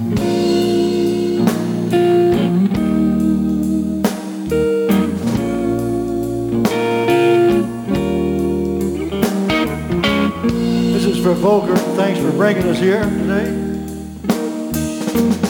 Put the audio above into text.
This is for Volker. Thanks for bringing us here today.